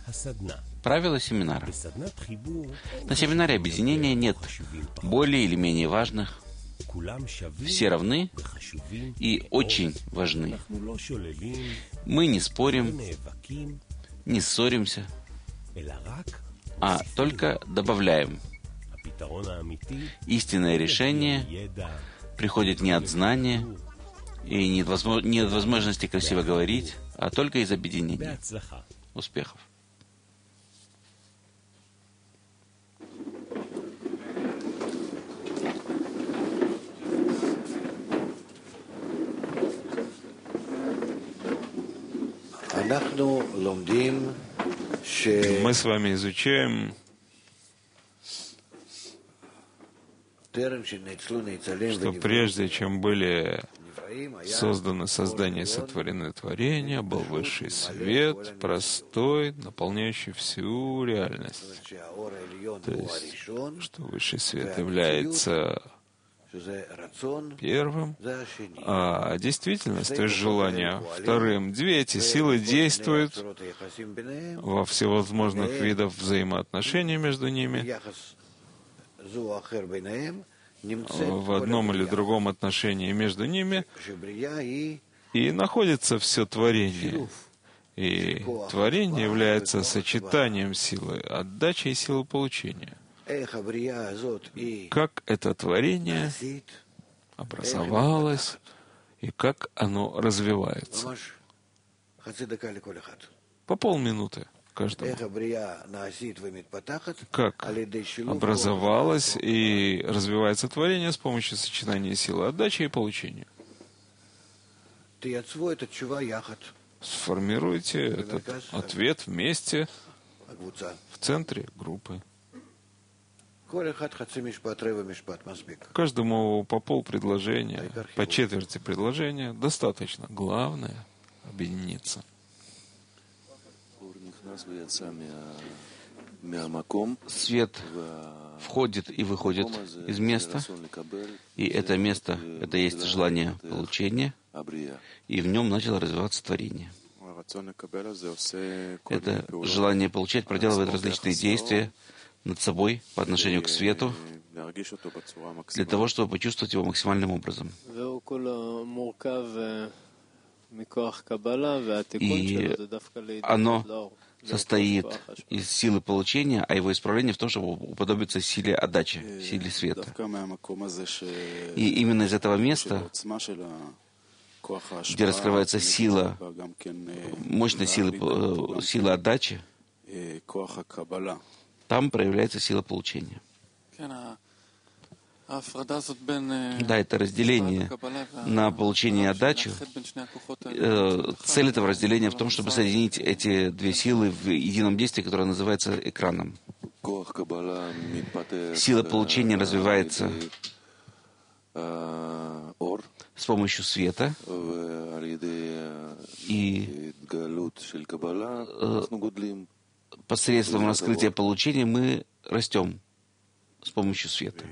Правила семинара. На семинаре объединения нет более или менее важных. Все равны и очень важны. Мы не спорим, не ссоримся, а только добавляем. Истинное решение приходит не от знания и не от возможности красиво говорить, а только из объединения. Успехов! Мы с вами изучаем, что прежде чем были созданы создания, сотворены творения, был высший свет, простой, наполняющий всю реальность. То есть, что высший свет является первым, а действительность, то есть желание, вторым. Две эти силы действуют во всевозможных видах взаимоотношений между ними, в одном или другом отношении между ними, и находится все творение. И творение является сочетанием силы отдачи и силы получения. Как это творение образовалось и как оно развивается. По полминуты каждому. Как образовалось и развивается творение с помощью сочетания силы отдачи и получения. Сформируйте этот ответ вместе в центре группы. Каждому по полпредложения, по четверти предложения достаточно. Главное — объединиться. Свет входит и выходит из места, и это место — это есть желание получения, и в нем начало развиваться творение. Это желание получать проделывает различные действия над собой по отношению к свету, для того, чтобы почувствовать его максимальным образом. И оно состоит из силы получения, а его исправление в том, чтобы уподобиться силе отдачи, силе света. И именно из этого места, где раскрывается сила, мощная сила отдачи, там проявляется сила получения. Да, это разделение на получение и отдачу. Цель этого разделения в том, чтобы соединить эти две силы в едином действии, которое называется экраном. Сила получения развивается с помощью света, и посредством раскрытия получения мы растем с помощью света.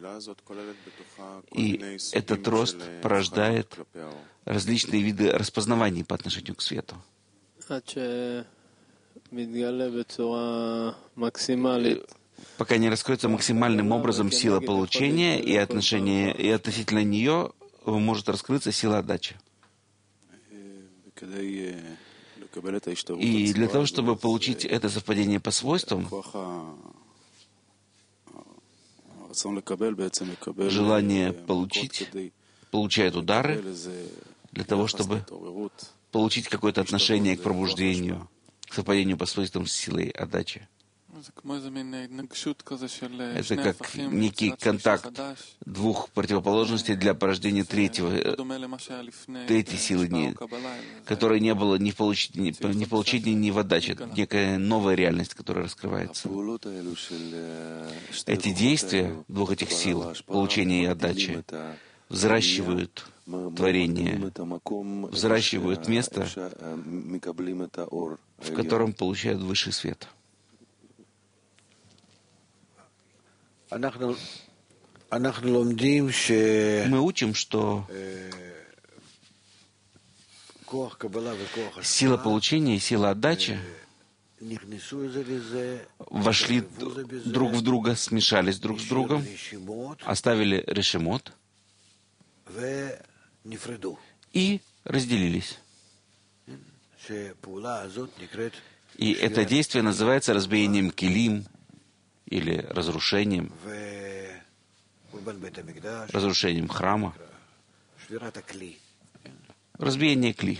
И этот рост порождает различные виды распознаваний по отношению к свету. Пока не раскроется максимальным образом сила получения, и относительно нее может раскрыться сила отдачи. И для того, чтобы получить это совпадение по свойствам, желание получить получает удары для того, чтобы получить какое-то отношение к пробуждению, к совпадению по свойствам с силой отдачи. Это как некий контакт двух противоположностей для порождения третьей силы, которой не было ни в получении, ни в отдаче. Это некая новая реальность, которая раскрывается. Эти действия двух этих сил, получения и отдачи, взращивают творение, взращивают место, в котором получают высший свет. Мы учим, что сила получения и сила отдачи вошли друг в друга, смешались друг с другом, оставили решемот и разделились. И это действие называется разбиением килим или разрушением храма, разбиение кли.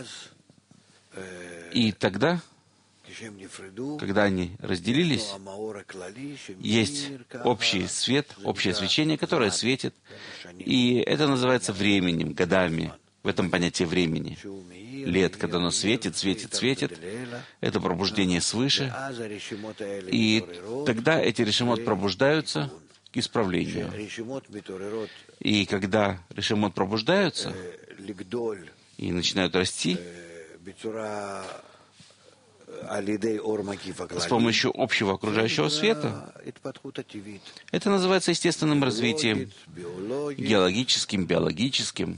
И тогда, когда они разделились, есть общий свет, общее свечение, которое светит, и это называется временем, годами, в этом понятии времени. Лет, когда оно светит, светит, светит, это пробуждение свыше, и тогда эти решемот пробуждаются к исправлению. И когда решемот пробуждаются и начинают расти с помощью общего окружающего света, это называется естественным развитием, геологическим, биологическим,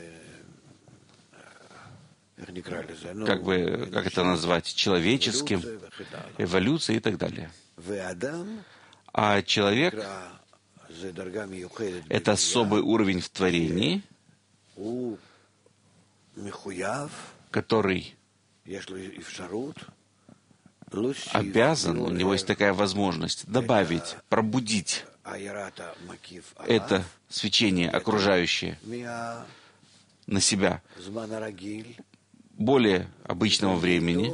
как это назвать, человеческим, эволюцией и так далее. А человек — это особый уровень в творении, который обязан, у него есть такая возможность, добавить, пробудить это свечение окружающее на себя более обычного времени,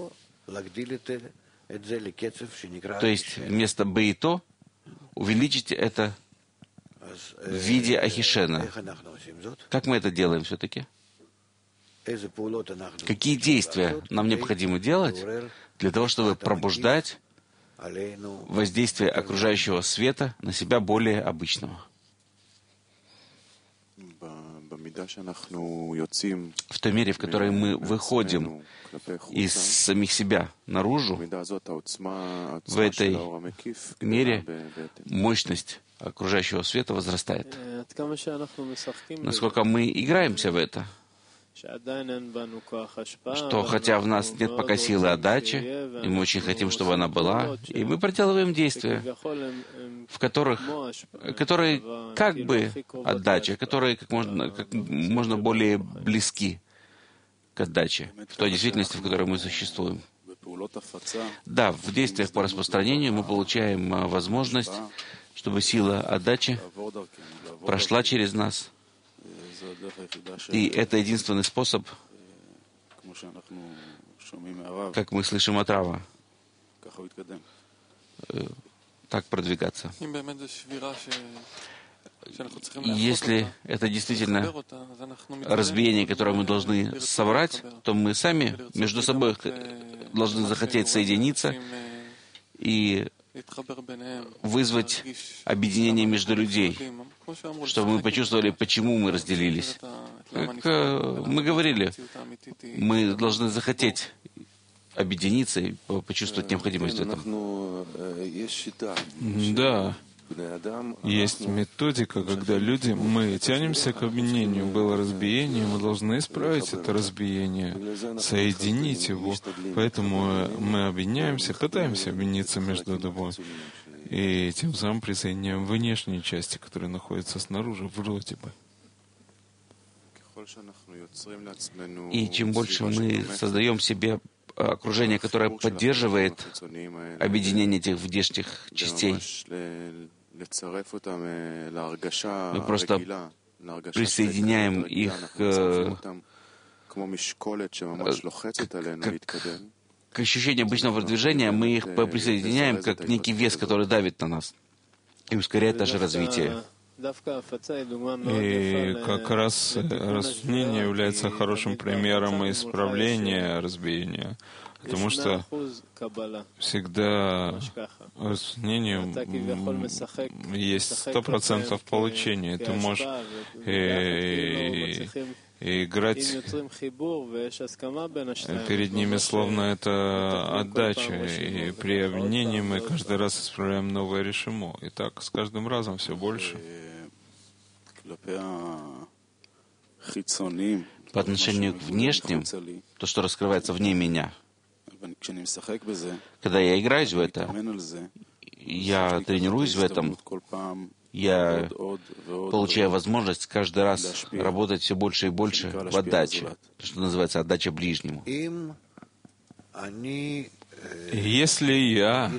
то есть вместо бейто увеличить это в виде ахишена. Как мы это делаем все-таки? Какие действия нам необходимо делать для того, чтобы пробуждать воздействие окружающего света на себя более обычного? В той мере, в которой мы выходим из самих себя наружу, в этой мере мощность окружающего света возрастает. Насколько мы играемся в это, что хотя в нас нет пока силы отдачи, и мы очень хотим, чтобы она была, и мы проделываем действия, которые как бы отдача, которые как можно более близки к отдаче, в той действительности, в которой мы существуем. Да, в действиях по распространению мы получаем возможность, чтобы сила отдачи прошла через нас. И это единственный способ, как мы слышим от Рава, так продвигаться. Если это действительно разбиение, которое мы должны собрать, то мы сами между собой должны захотеть соединиться и вызвать объединение между людей, чтобы мы почувствовали, почему мы разделились. Как мы говорили, мы должны захотеть объединиться и почувствовать необходимость в этом. Да, есть методика, когда люди, мы тянемся к объединению. Было разбиение, мы должны исправить это разбиение, соединить его. Поэтому мы объединяемся, пытаемся объединиться между собой. И тем самым присоединяем внешние части, которые находятся снаружи, вроде бы. И чем больше мы создаем себе окружение, которое поддерживает объединение этих внешних частей, мы просто присоединяем их к ощущению обычного движения, мы их присоединяем как некий вес, который давит на нас и ускоряет наше развитие. И как раз распространение является хорошим примером исправления разбиения, потому что всегда распространению есть 100% получения. Ты можешь и играть перед ними, словно это отдача. И при объединении мы каждый раз исправляем новое решимо. И так с каждым разом все больше. По отношению к внешним, то, что раскрывается вне меня, Когда я играюсь в это, я тренируюсь в этом, я получаю возможность каждый раз работать все больше и больше в отдаче, что называется отдача ближнему. Если я,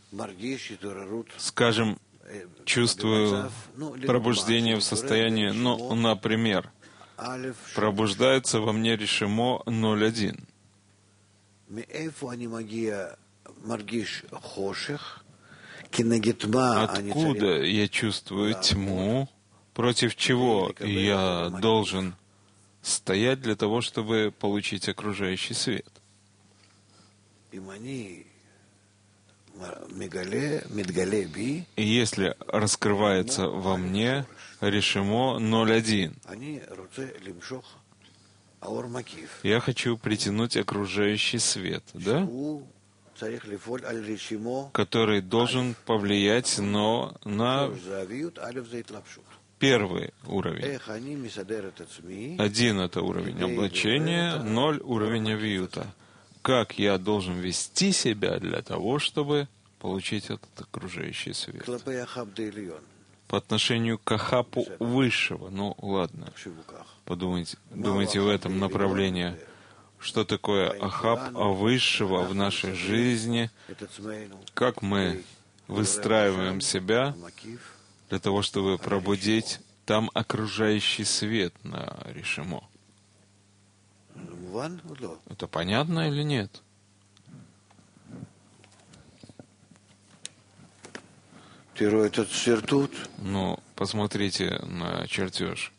скажем, чувствую пробуждение в состоянии, например, пробуждается во мне решимо 0,1. Откуда я чувствую тьму, против чего я должен стоять для того, чтобы получить окружающий свет? И если раскрывается во мне решимо 0,1, я хочу притянуть окружающий свет, да? Который должен повлиять на первый уровень. 1 — это уровень облачения, 0 — уровень авиюта. Как я должен вести себя для того, чтобы получить этот окружающий свет? По отношению к Ахапу высшего. Ладно, думайте в этом направлении. Что такое Ахап высшего в нашей жизни? Как мы выстраиваем себя для того, чтобы пробудить там окружающий свет на решимо? Это понятно или нет? Посмотрите на чертеж.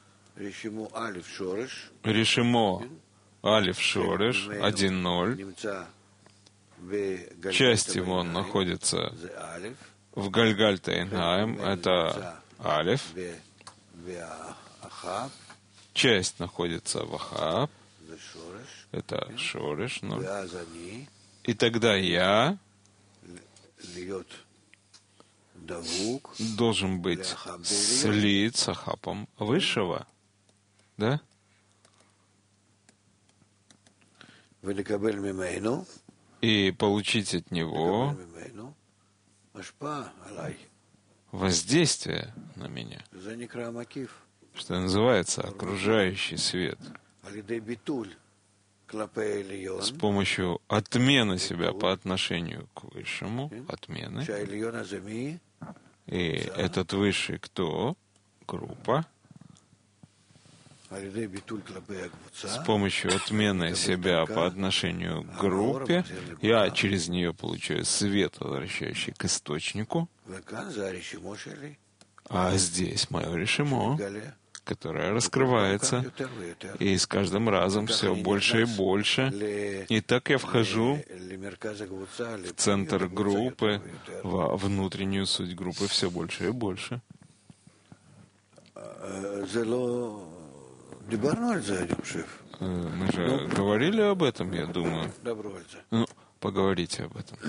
Решимо Алиф Шореш 1,0. Часть его находится в Гальгальта Эйнаим, это Алиф. Часть находится в Ахаб, это Шореш 0. И тогда я должен быть слит с Ахапом высшего, да? И получить от него воздействие на меня, что называется окружающий свет, с помощью отмены себя по отношению к высшему, отмены. И этот высший кто? Группа. С помощью отмены себя по отношению к группе, я через нее получаю свет, возвращающий к источнику. А здесь мое решимо, которое раскрывается, и с каждым разом все больше и больше. И так я вхожу в центр группы, во внутреннюю суть группы все больше и больше. Мы же говорили об этом, я думаю. Поговорите об этом.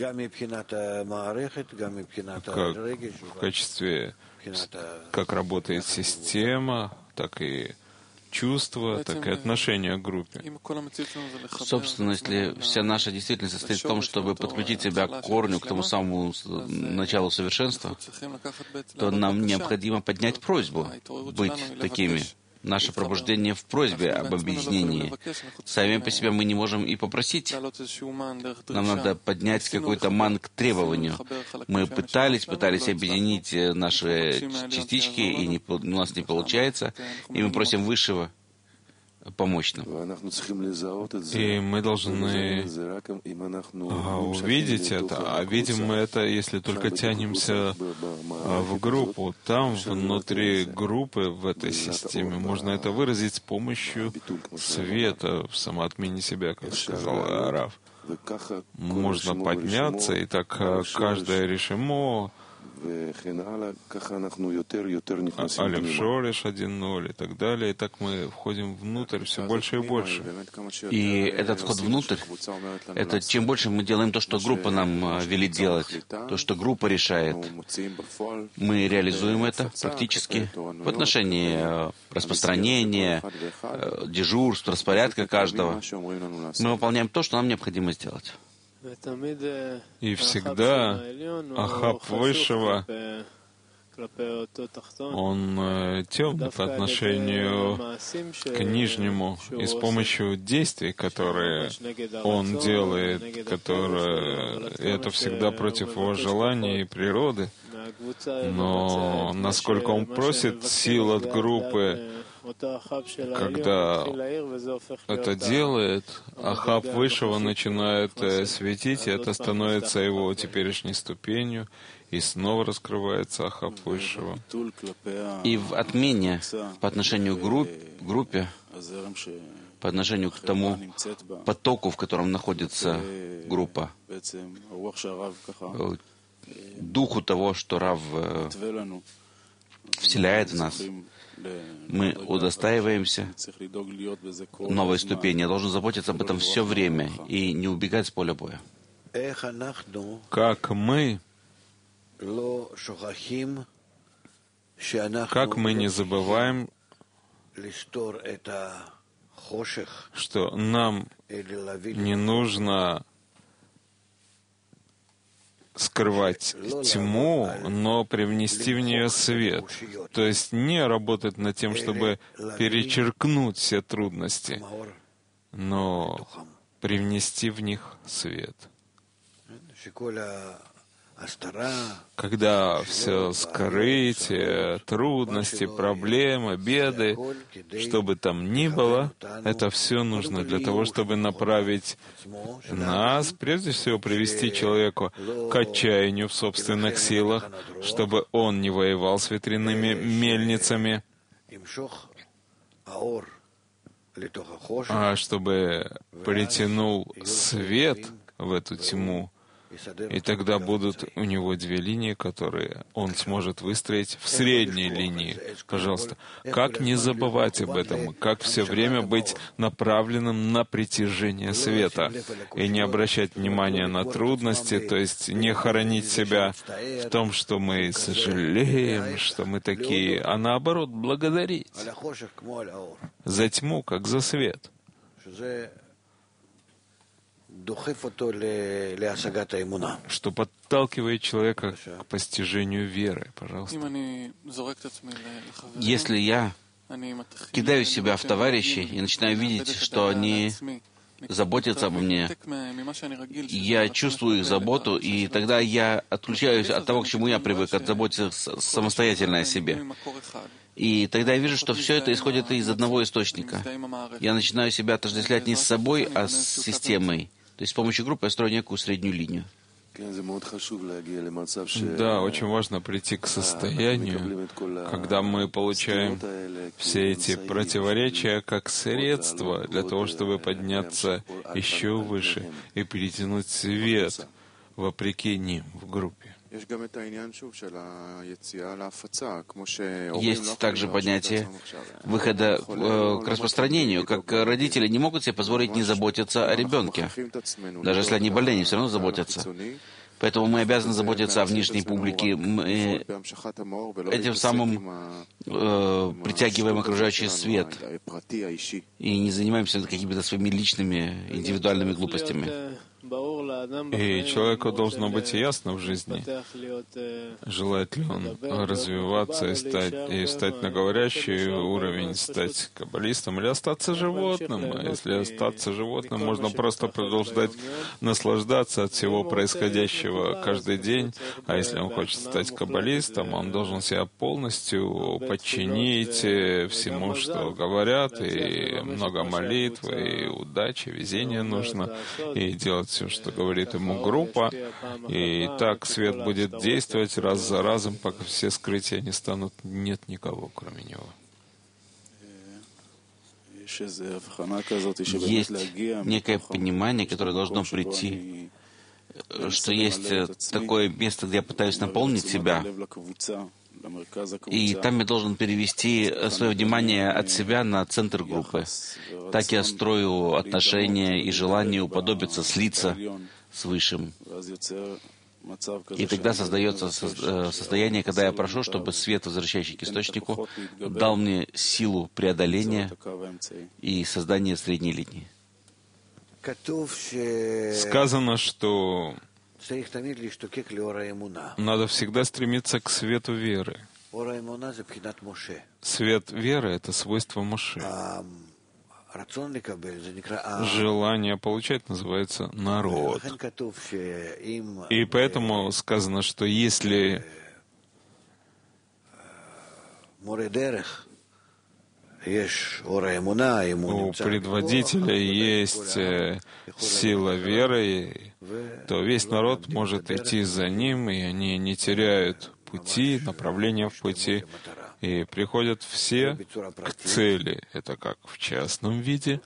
В качестве, как работает система, так и чувства, так и отношения к группе. Собственно, если вся наша действительность состоит в том, чтобы подключить себя к корню, к тому самому началу совершенства, то нам необходимо поднять просьбу быть такими. Наше пробуждение в просьбе об объединении. Сами по себе мы не можем и попросить. Нам надо поднять какой-то ман к требованию. Мы пытались объединить наши частички, и у нас не получается. И мы просим Высшего помочь нам. И мы должны увидеть это. А видим мы это, если только тянемся в группу. Там, внутри группы, в этой системе, можно это выразить с помощью света в самоотмене себя, как сказал Рав. Можно подняться, и так каждое решимо Алеф Шореш 1.0 и так далее. И так мы входим внутрь все больше и больше. И этот вход внутрь, это чем больше мы делаем то, что группа нам велит делать, то, что группа решает, мы реализуем это практически в отношении распространения, дежурств, распорядка каждого. Мы выполняем то, что нам необходимо сделать. И всегда Ахаб Высшего, он темный по отношению к нижнему, и с помощью действий, которые он делает, это всегда против его желания и природы, но насколько он просит сил от группы, когда это делает, Ахаб Высшего начинает светить, и это становится его теперешней ступенью, и снова раскрывается Ахаб Высшего. И в отмене по отношению к группе, по отношению к тому потоку, в котором находится группа, духу того, что Рав вселяет в нас, мы удостаиваемся новой ступени. Я должен заботиться об этом все время и не убегать с поля боя. Как мы не забываем, что нам не нужно скрывать тьму, но привнести в нее свет. То есть не работать над тем, чтобы перечеркнуть все трудности, но привнести в них свет. Когда все скрытие, трудности, проблемы, беды, что бы там ни было, это все нужно для того, чтобы направить нас, прежде всего привести человека к отчаянию в собственных силах, чтобы он не воевал с ветряными мельницами, а чтобы притянул свет в эту тьму. И тогда будут у него две линии, которые он сможет выстроить в средней линии. Пожалуйста, как не забывать об этом? Как все время быть направленным на притяжение света и не обращать внимания на трудности, то есть не хоронить себя в том, что мы сожалеем, что мы такие, а наоборот благодарить за тьму, как за свет. Что подталкивает человека к постижению веры. Пожалуйста. Если я кидаю себя в товарищей и начинаю видеть, что они заботятся обо мне, я чувствую их заботу, и тогда я отключаюсь от того, к чему я привык, от заботиться самостоятельно о себе. И тогда я вижу, что все это исходит из одного источника. Я начинаю себя отождествлять не с собой, а с системой. То есть с помощью группы я строю некую среднюю линию. Да, очень важно прийти к состоянию, когда мы получаем все эти противоречия как средство для того, чтобы подняться еще выше и перетянуть свет вопреки ним в группе. Есть также понятие выхода к распространению, как родители не могут себе позволить не заботиться о ребенке. Даже если они больны, они все равно заботятся. Поэтому мы обязаны заботиться о внешней публике. Мы этим самым притягиваем окружающий свет и не занимаемся какими-то своими личными, индивидуальными глупостями. И человеку должно быть ясно в жизни, желает ли он развиваться и встать на говорящий уровень, стать каббалистом или остаться животным. А если остаться животным, можно просто продолжать наслаждаться от всего происходящего каждый день. А если он хочет стать каббалистом, он должен себя полностью подчинить всему, что говорят, и много молитв, и удачи, везения нужно, и делать все, что говорит ему группа, и так свет будет действовать раз за разом, пока все скрытия не станут, нет никого, кроме него. Есть некое понимание, которое должно прийти что есть такое место, где я пытаюсь наполнить себя, и там я должен перевести свое внимание от себя на центр группы. Так я строю отношения и желание уподобиться, слиться с Высшим. И тогда создается состояние, когда я прошу, чтобы свет, возвращающий к источнику, дал мне силу преодоления и создания средней линии. Сказано, что надо всегда стремиться к свету веры. Свет веры — это свойство Моше. Желание получать называется народ. И поэтому сказано, что если у предводителя есть сила веры, то весь народ может идти за ним, и они не теряют пути, направления в пути, и приходят все к цели. Это как в частном виде,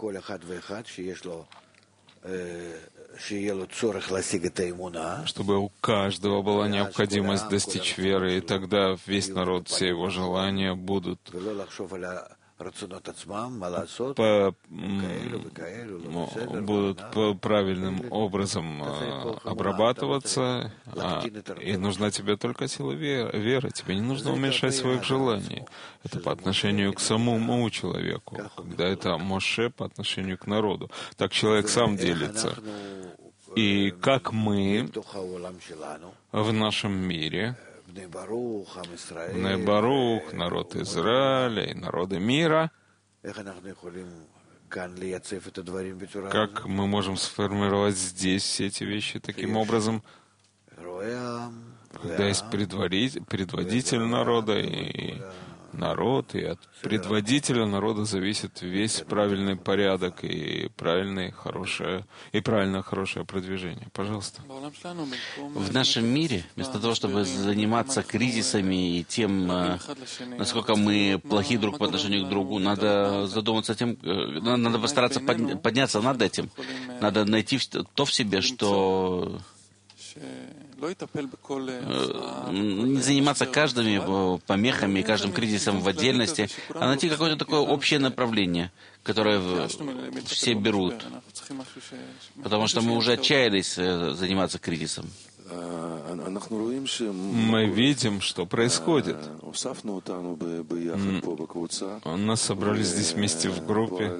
чтобы у каждого была необходимость достичь веры, и тогда весь народ, все его желания будут правильным образом обрабатываться, и нужна тебе только сила веры. Тебе не нужно уменьшать своих желаний. Это по отношению к самому человеку, когда это Моше по отношению к народу. Так человек сам делится. И как мы в нашем мире, Бней Барух, народ Израиля и народы мира, как мы можем сформировать здесь все эти вещи таким образом, когда есть предводитель народа и народ, и от предводителя народа зависит весь правильный порядок и правильное хорошее продвижение. Пожалуйста. В нашем мире, вместо того, чтобы заниматься кризисами и тем, насколько мы плохи друг по отношению к другу, надо задуматься тем, надо постараться подняться над этим. Надо найти то в себе, что не заниматься каждыми помехами, каждым кризисом в отдельности, а найти какое-то такое общее направление, которое все берут. Потому что мы уже отчаялись заниматься кризисом. Мы видим, что происходит. Нас собрались здесь вместе в группе,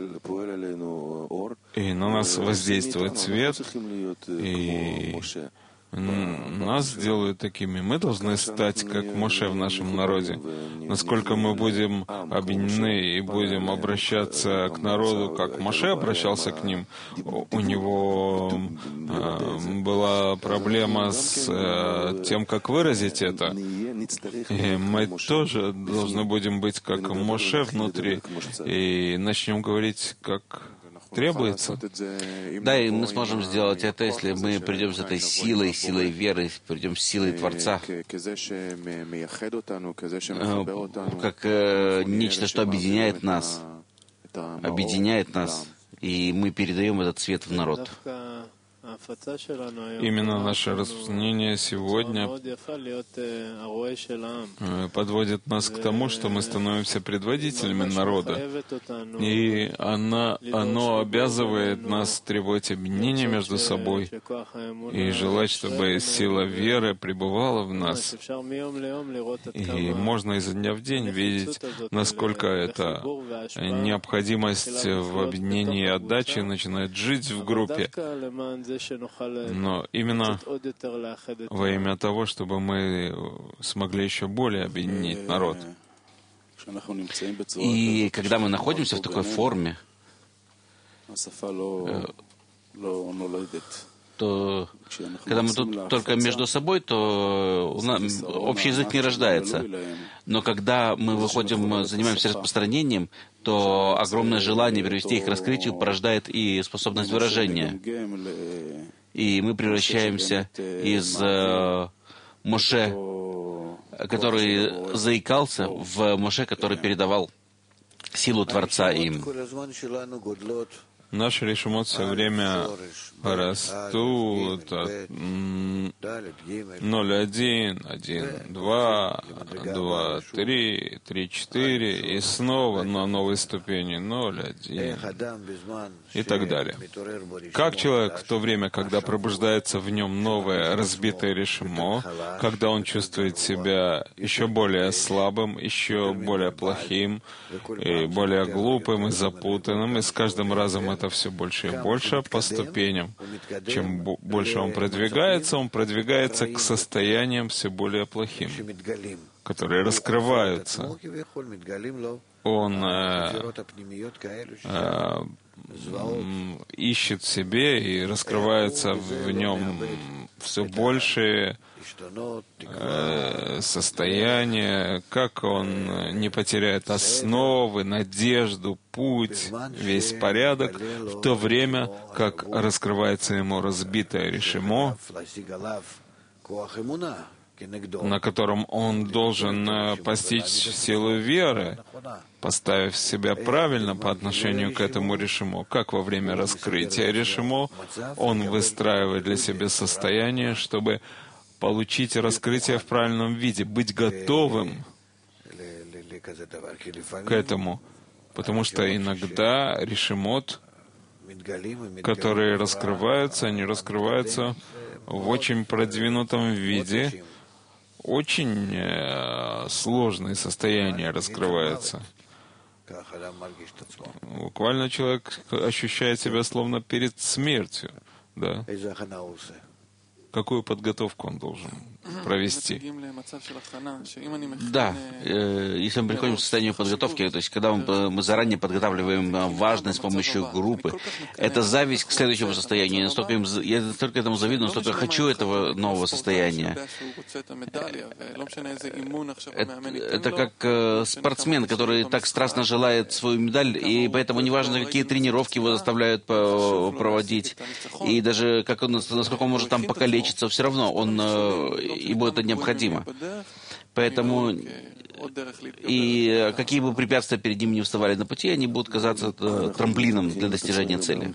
и на нас воздействует свет, и нас делают такими. Мы должны стать как Моше в нашем народе. Насколько мы будем объединены и будем обращаться к народу, как Моше обращался к ним, у него была проблема с тем, как выразить это. И мы тоже должны будем быть как Моше внутри и начнем говорить, как требуется. Да, и мы сможем сделать это, если мы придем с этой силой веры, придем с силой Творца, как нечто, что объединяет нас, и мы передаем этот свет в народ. Именно наше распространение сегодня подводит нас к тому, что мы становимся предводителями народа. И оно обязывает нас требовать объединения между собой и желать, чтобы сила веры пребывала в нас. И можно изо дня в день видеть, насколько эта необходимость в объединении и отдаче начинает жить в группе. Но именно во имя того, чтобы мы смогли еще более объединить народ. И когда мы находимся в такой форме, то когда мы тут только между собой, то общий язык не рождается. Но когда мы выходим, занимаемся распространением, то огромное желание привести их к раскрытию порождает и способность выражения. И мы превращаемся из Моше, который заикался, в Моше, который передавал силу Творца им. Наши решимот все время растут от 0,1, 1, 2, 2, 3, 3, 4, и снова на новой ступени 0, 1 и так далее. Как человек в то время, когда пробуждается в нем новое разбитое решимо, когда он чувствует себя еще более слабым, еще более плохим, и более глупым и запутанным, и с каждым разом это все больше и больше по ступеням. Чем больше он продвигается к состояниям все более плохим, которые раскрываются. Он ищет в себе и раскрывается в нем все больше состояние, как он не потеряет основы, надежду, путь, весь порядок, в то время, как раскрывается ему разбитое решимо, на котором он должен постичь силу веры, поставив себя правильно по отношению к этому решимо. Как во время раскрытия решимо он выстраивает для себя состояние, чтобы получить раскрытие в правильном виде, быть готовым к этому. Потому что иногда решимот, которые раскрываются, они раскрываются в очень продвинутом виде, очень сложные состояния раскрываются. Буквально человек ощущает себя словно перед смертью. Да. Какую подготовку он должен провести? Да, если мы приходим к состоянию подготовки, то есть когда мы заранее подготавливаем важность с помощью группы, это зависть к следующему состоянию. Я настолько этому завидую, настолько хочу этого нового состояния. Это как спортсмен, который так страстно желает свою медаль, и поэтому неважно, какие тренировки его заставляют проводить, и даже насколько он может там покалечиться, все равно ему это необходимо. Поэтому и какие бы препятствия перед ним не вставали на пути, они будут казаться трамплином для достижения цели.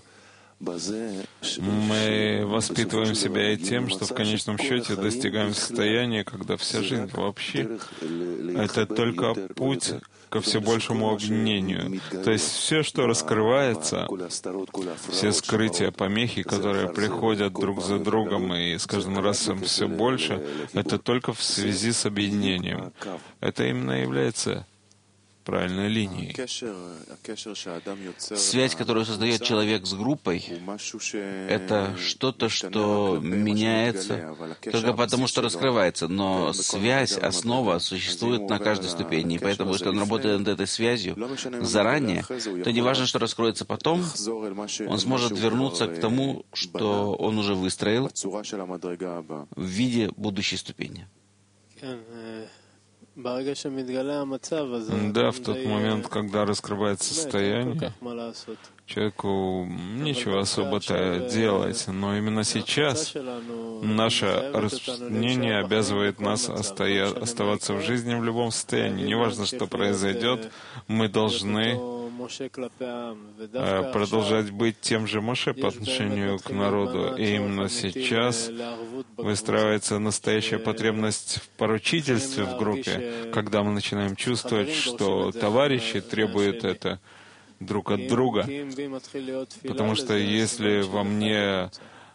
Мы воспитываем себя и тем, что в конечном счете достигаем состояния, когда вся жизнь вообще — это только путь ко все большему объединению. То есть все, что раскрывается, все скрытия, помехи, которые приходят друг за другом и с каждым разом все больше, это только в связи с объединением. Это именно является правильной линией. Связь, которую создает человек с группой, это что-то, что меняется только потому, что раскрывается. Но связь, основа существует на каждой ступени. И поэтому, если он работает над этой связью заранее, то не важно, что раскроется потом, он сможет вернуться к тому, что он уже выстроил в виде будущей ступени. Да, в тот момент, когда раскрывается состояние, человеку нечего особо-то делать, но именно сейчас наше распространение обязывает нас оставаться в жизни в любом состоянии. Неважно, что произойдет, мы должны продолжать быть тем же Моше по отношению к народу. И именно сейчас выстраивается настоящая потребность в поручительстве в группе, когда мы начинаем чувствовать, что товарищи требуют это друг от друга. Потому что если во мне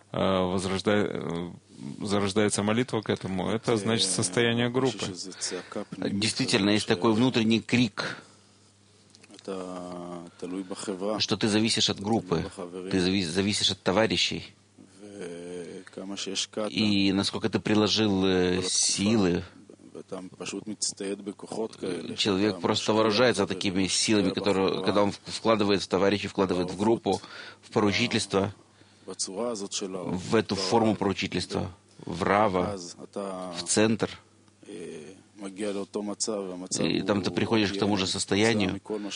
зарождается молитва к этому, это значит состояние группы. Действительно, есть такой внутренний крик, что ты зависишь от группы, ты зависишь от товарищей. И насколько ты приложил силы, человек просто вооружается такими силами, которые, когда он вкладывает в товарищей, вкладывает в группу, в поручительство, в эту форму поручительства, в рава, в центр. И там ты приходишь к тому же состоянию,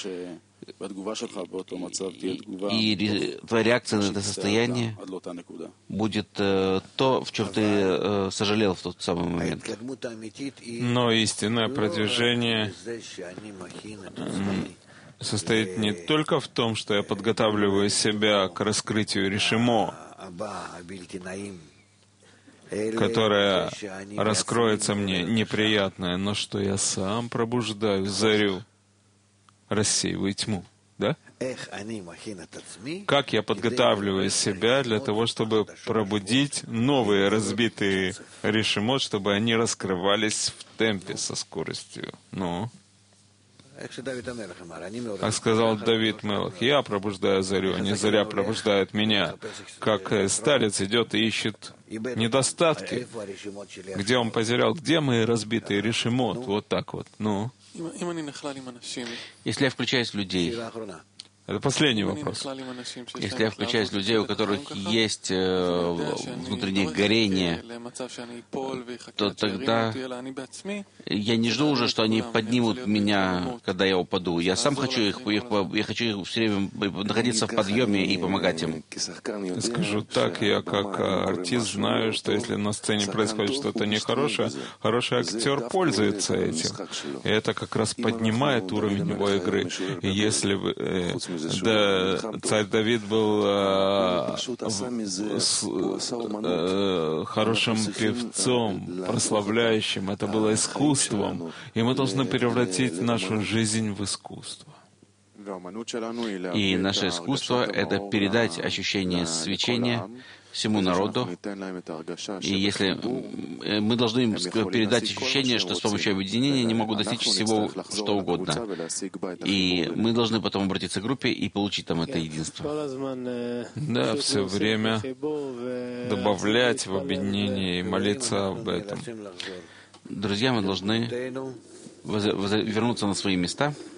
и твоя реакция на это состояние будет то, в чем ты сожалел в тот самый момент. Но истинное продвижение состоит не только в том, что я подготавливаю себя к раскрытию решимо, которое раскроется мне неприятное, но что я сам пробуждаю зарю, рассеиваю тьму. Да? Как я подготавливаю себя для того, чтобы пробудить новые разбитые решимот, чтобы они раскрывались в темпе со скоростью. Ну, как сказал Давид Мелах, я пробуждаю зарю, а не заря пробуждает меня. Как старец идет и ищет недостатки, где он потерял, где мои разбитые решимот, вот так вот. Ну, если я включаюсь в людей, это последний вопрос. Если я включаюсь в людей, у которых есть внутреннее горение, то тогда я не жду уже, что они поднимут меня, когда я упаду. Я сам хочу я хочу все время находиться в подъеме и помогать им. Скажу так, я как артист знаю, что если на сцене происходит что-то нехорошее, хороший актер пользуется этим. И это как раз поднимает уровень его игры. И если да, царь Давид был хорошим певцом, прославляющим. Это было искусством. И мы должны превратить нашу жизнь в искусство. И наше искусство — это передать ощущение свечения всему народу. И если мы должны им передать ощущение, что с помощью объединения они могут достичь всего, что угодно. И мы должны потом обратиться к группе и получить там это единство. Да, все время добавлять в объединение и молиться об этом. Друзья, мы должны вернуться на свои места.